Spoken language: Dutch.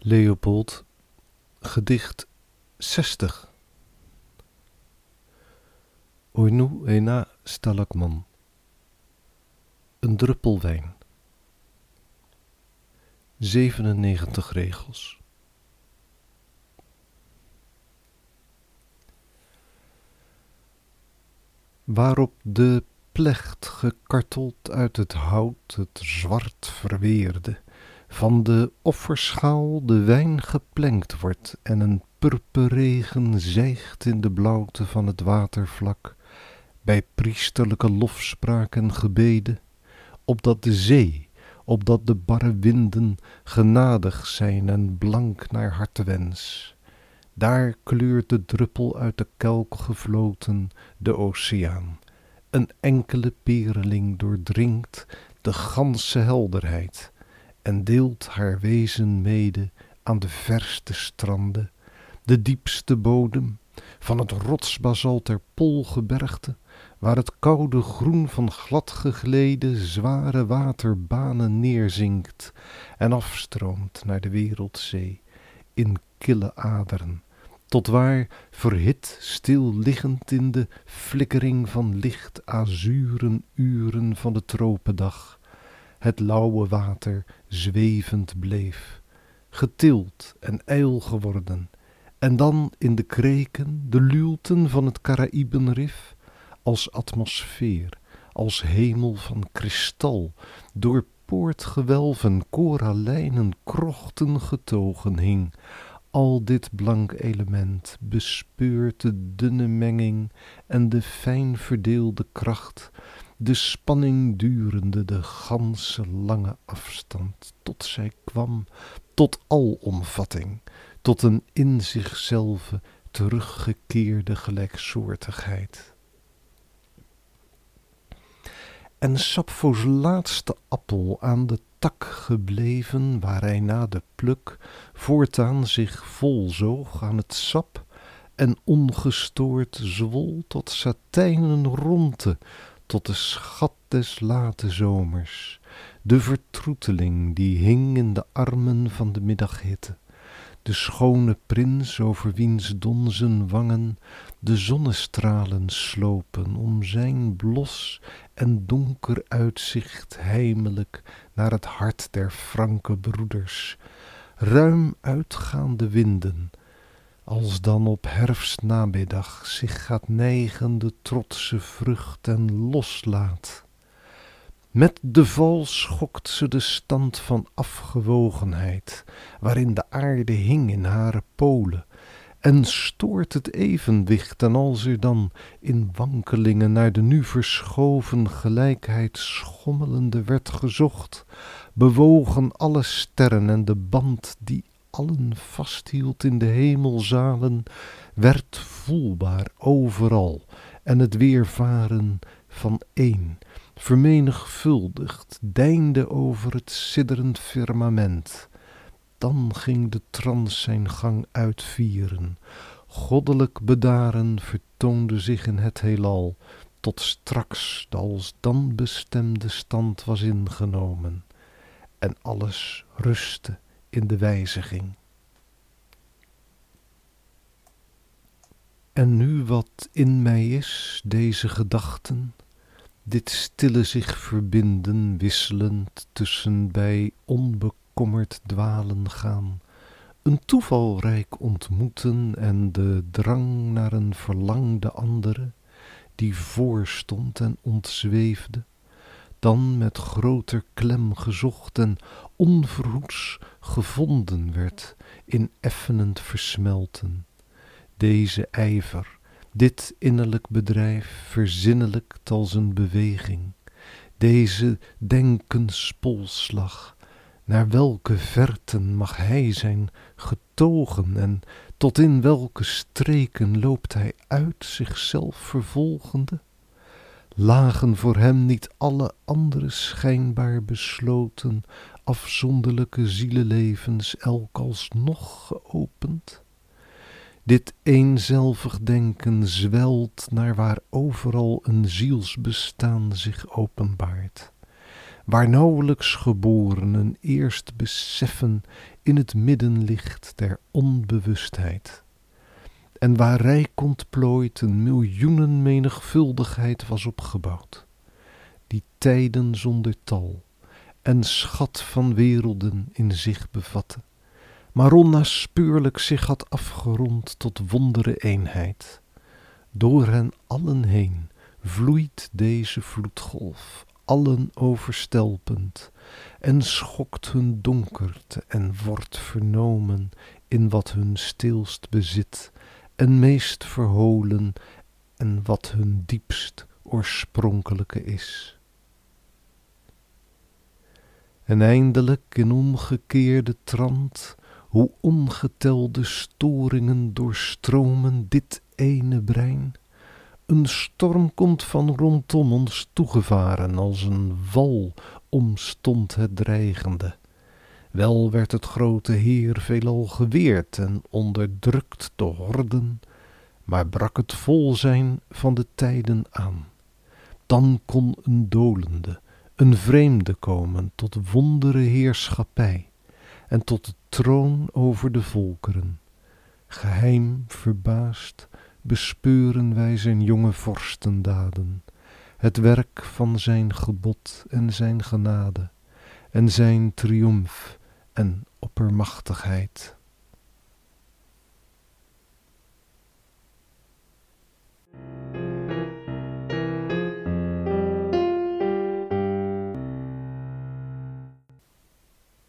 Leopold, gedicht 60. Oinu ena stalagman. Een druppel wijn. 97 regels. Waarop de plecht gekarteld uit het hout het zwart verweerde, van de offerschaal de wijn geplengd wordt en een purperregen zijgt in de blauwte van het watervlak, bij priesterlijke lofspraak en gebeden, opdat de zee, opdat de barre winden genadig zijn en blank naar hartewens. Daar kleurt de druppel uit de kelk gevloten de oceaan. Een enkele pereling doordringt de ganse helderheid en deelt haar wezen mede aan de verste stranden, de diepste bodem van het rotsbasalt der Poolgebergte, waar het koude groen van gladgegleden zware waterbanen neerzinkt en afstroomt naar de wereldzee in kille aderen, tot waar, verhit stil liggend in de flikkering van licht azuren uren van de tropendag, het lauwe water zwevend bleef, getild en ijl geworden, en dan in de kreken, de luwten van het Karaïbenrif, als atmosfeer, als hemel van kristal, door poortgewelven, koralijnen, krochten getogen hing. Al dit blank element bespeurt de dunne menging en de fijn verdeelde kracht, de spanning durende de ganse lange afstand, tot zij kwam tot alomvatting, tot een in zichzelve teruggekeerde gelijksoortigheid. En Sappho's laatste appel aan de tak gebleven, waar hij na de pluk voortaan zich volzoog aan het sap en ongestoord zwol tot satijnen ronte, tot de schat des late zomers, de vertroeteling die hing in de armen van de middaghitte, de schone prins over wiens donzen wangen de zonnestralen slopen om zijn blos en donker uitzicht heimelijk naar het hart der franke broeders, ruim uitgaande winden, als dan op herfstnamiddag zich gaat neigen de trotse vrucht en loslaat. Met de val schokt ze de stand van afgewogenheid, waarin de aarde hing in hare polen, en stoort het evenwicht, en als er dan in wankelingen naar de nu verschoven gelijkheid schommelende werd gezocht, bewogen alle sterren en de band die allen vasthield in de hemelzalen, werd voelbaar overal, en het weervaren van één, vermenigvuldigd, deinde over het sidderend firmament. Dan ging de trans zijn gang uitvieren. Goddelijk bedaren vertoonde zich in het heelal, tot straks de alsdan bestemde stand was ingenomen, en alles rustte in de wijziging. En nu wat in mij is, deze gedachten, dit stille zich verbinden, wisselend tussen bij onbekommerd dwalen gaan, een toevalrijk ontmoeten en de drang naar een verlangde andere, die voorstond en ontzweefde, dan met groter klem gezocht en onverhoeds gevonden werd in effenend versmelten. Deze ijver, dit innerlijk bedrijf verzinnelijkt als een beweging, deze denkenspolslag, naar welke verten mag hij zijn getogen en tot in welke streken loopt hij uit zichzelf vervolgende? Lagen voor hem niet alle andere schijnbaar besloten, afzonderlijke zielelevens elk alsnog geopend? Dit eenzelvig denken zwelt naar waar overal een zielsbestaan zich openbaart, waar nauwelijks geborenen eerst beseffen in het middenlicht der onbewustheid, en waar rijk ontplooid een miljoenenmenigvuldigheid was opgebouwd, die tijden zonder tal en schat van werelden in zich bevatte, maar onnaspeurlijk zich had afgerond tot wondere eenheid. Door hen allen heen vloeit deze vloedgolf, allen overstelpend, en schokt hun donkerte en wordt vernomen in wat hun stilst bezit en meest verholen en wat hun diepst oorspronkelijke is. En eindelijk in omgekeerde trant, hoe ongetelde storingen doorstromen dit ene brein. Een storm komt van rondom ons toegevaren, als een wal omstond het dreigende. Wel werd het grote heer veelal geweerd en onderdrukt de horden, maar brak het volzijn van de tijden aan. Dan kon een dolende, een vreemde komen tot wondere heerschappij en tot de troon over de volkeren. Geheim verbaasd bespeuren wij zijn jonge vorstendaden, het werk van zijn gebod en zijn genade, en zijn triomf en oppermachtigheid.